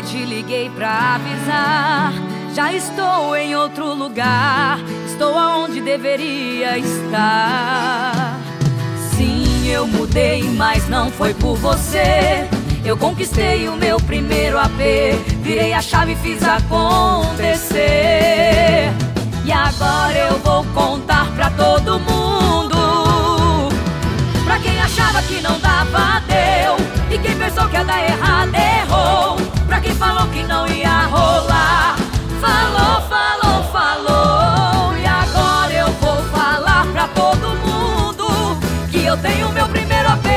te liguei pra avisar. Já estou em outro lugar, estou aonde deveria estar. Sim, eu mudei, mas não foi por você. Eu conquistei o meu primeiro AP, virei a chave e fiz acontecer. E agora eu vou contar pra todo mundo. Pra quem achava que não dava, deu. E quem pensou que ia dar errado, errou. Pra quem falou que não ia rolar, falou, falou, falou. E agora eu vou falar pra todo mundo que eu tenho meu primeiro AP.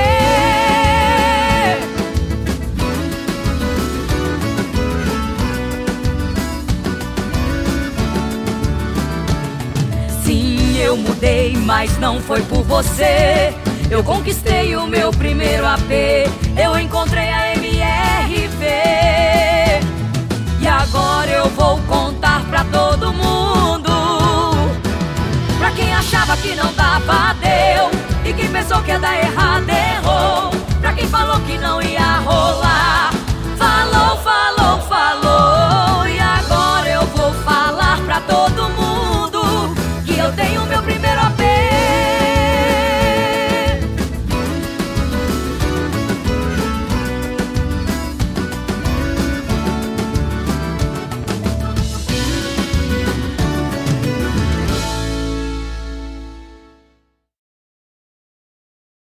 Sim, eu mudei, mas não foi por você. Eu conquistei o meu primeiro AP, eu encontrei a MRV. E agora eu vou contar pra todo mundo. Pra quem achava que não dava, deu. E quem pensou que ia dar errado, errou. Pra quem falou que não ia rolar,